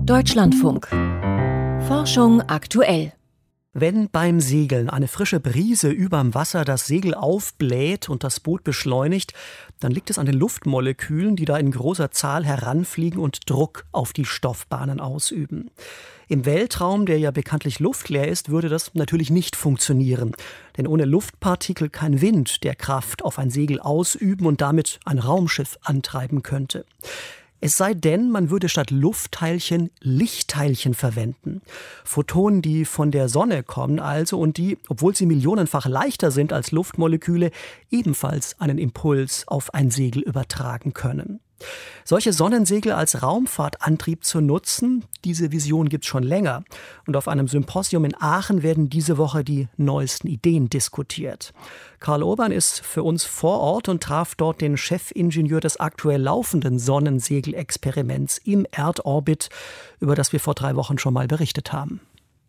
Deutschlandfunk. Forschung aktuell. Wenn beim Segeln eine frische Brise überm Wasser das Segel aufbläht und das Boot beschleunigt, dann liegt es an den Luftmolekülen, die da in großer Zahl heranfliegen und Druck auf die Stoffbahnen ausüben. Im Weltraum, der ja bekanntlich luftleer ist, würde das natürlich nicht funktionieren. Denn ohne Luftpartikel kein Wind, der Kraft auf ein Segel ausüben und damit ein Raumschiff antreiben könnte. Es sei denn, man würde statt Luftteilchen Lichtteilchen verwenden. Photonen, die von der Sonne kommen also und die, obwohl sie millionenfach leichter sind als Luftmoleküle, ebenfalls einen Impuls auf ein Segel übertragen können. Solche Sonnensegel als Raumfahrtantrieb zu nutzen, diese Vision gibt's schon länger. Und auf einem Symposium in Aachen werden diese Woche die neuesten Ideen diskutiert. Karl Urban ist für uns vor Ort und traf dort den Chefingenieur des aktuell laufenden Sonnensegelexperiments im Erdorbit, über das wir vor 3 Wochen schon mal berichtet haben.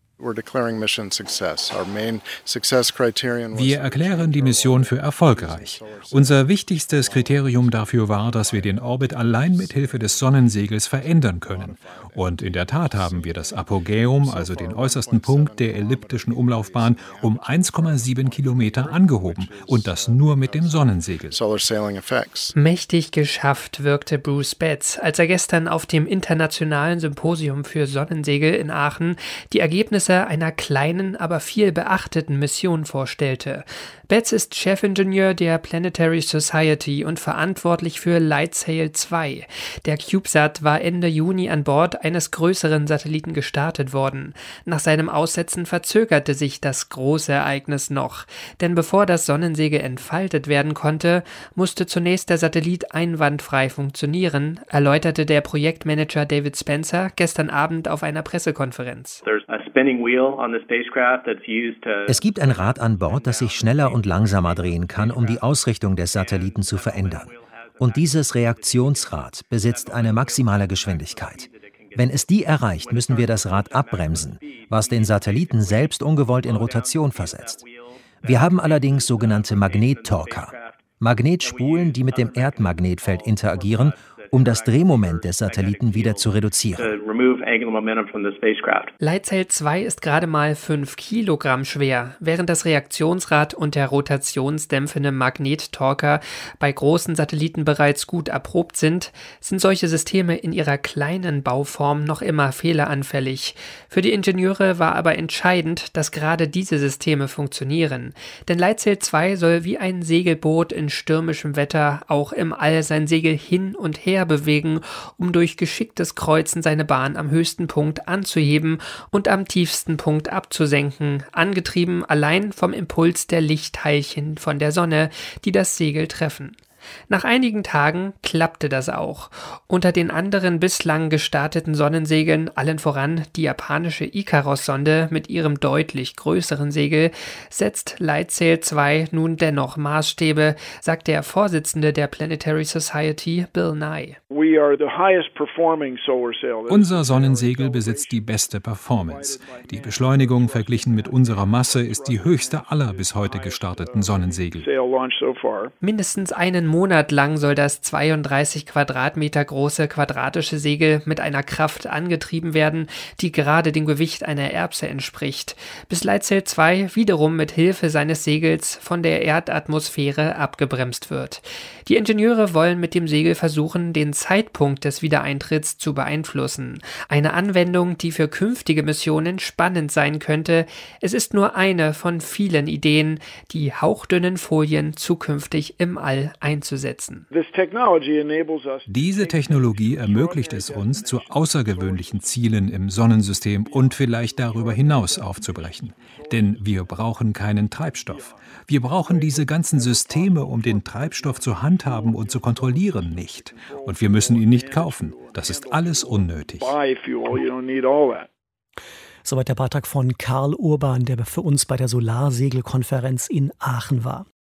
Wir erklären die Mission für erfolgreich. Unser wichtigstes Kriterium dafür war, dass wir den Orbit allein mit Hilfe des Sonnensegels verändern können. Und in der Tat haben wir das Apogäum, also den äußersten Punkt der elliptischen Umlaufbahn, um 1,7 Kilometer angehoben. Und das nur mit dem Sonnensegel. Mächtig geschafft, wirkte Bruce Betts, als er gestern auf dem Internationalen Symposium für Sonnensegel in Aachen die Ergebnisse einer kleinen, aber viel beachteten Mission vorstellte. Betts ist Chefingenieur der Planetary Society und verantwortlich für LightSail 2. Der CubeSat war Ende Juni an Bord eines größeren Satelliten gestartet worden. Nach seinem Aussetzen verzögerte sich das große Ereignis noch. Denn bevor das Sonnensegel entfaltet werden konnte, musste zunächst der Satellit einwandfrei funktionieren, erläuterte der Projektmanager David Spencer gestern Abend auf einer Pressekonferenz. Es gibt ein Rad an Bord, das sich schneller und langsamer drehen kann, um die Ausrichtung des Satelliten zu verändern. Und dieses Reaktionsrad besitzt eine maximale Geschwindigkeit. Wenn es die erreicht, müssen wir das Rad abbremsen, was den Satelliten selbst ungewollt in Rotation versetzt. Wir haben allerdings sogenannte Magnettorker, Magnetspulen, die mit dem Erdmagnetfeld interagieren, um das Drehmoment des Satelliten wieder zu reduzieren. LightSail 2 ist gerade mal 5 Kilogramm schwer, während das Reaktionsrad und der rotationsdämpfende Magnettorker bei großen Satelliten bereits gut erprobt sind solche Systeme in ihrer kleinen Bauform noch immer fehleranfällig. Für die Ingenieure war aber entscheidend, dass gerade diese Systeme funktionieren. Denn LightSail 2 soll wie ein Segelboot in stürmischem Wetter auch im All sein Segel hin und her bewegen, um durch geschicktes Kreuzen seine Bahn am höchsten Punkt anzuheben und am tiefsten Punkt abzusenken, angetrieben allein vom Impuls der Lichtteilchen von der Sonne, die das Segel treffen. Nach einigen Tagen klappte das auch. Unter den anderen bislang gestarteten Sonnensegeln, allen voran die japanische Icaros-Sonde mit ihrem deutlich größeren Segel, setzt LightSail 2 nun dennoch Maßstäbe, sagt der Vorsitzende der Planetary Society, Bill Nye. Unser Sonnensegel besitzt die beste Performance. Die Beschleunigung verglichen mit unserer Masse ist die höchste aller bis heute gestarteten Sonnensegel. Mindestens einen Monat lang soll das 32 Quadratmeter große quadratische Segel mit einer Kraft angetrieben werden, die gerade dem Gewicht einer Erbse entspricht, bis LightSail 2 wiederum mit Hilfe seines Segels von der Erdatmosphäre abgebremst wird. Die Ingenieure wollen mit dem Segel versuchen, den Zeitpunkt des Wiedereintritts zu beeinflussen. Eine Anwendung, die für künftige Missionen spannend sein könnte. Es ist nur eine von vielen Ideen, die hauchdünnen Folien zukünftig im All einzusetzen. Diese Technologie ermöglicht es uns, zu außergewöhnlichen Zielen im Sonnensystem und vielleicht darüber hinaus aufzubrechen. Denn wir brauchen keinen Treibstoff. Wir brauchen diese ganzen Systeme, um den Treibstoff zu handhaben und zu kontrollieren, nicht. Und wir müssen ihn nicht kaufen. Das ist alles unnötig. Soweit der Beitrag von Karl Urban, der für uns bei der Solarsegelkonferenz in Aachen war.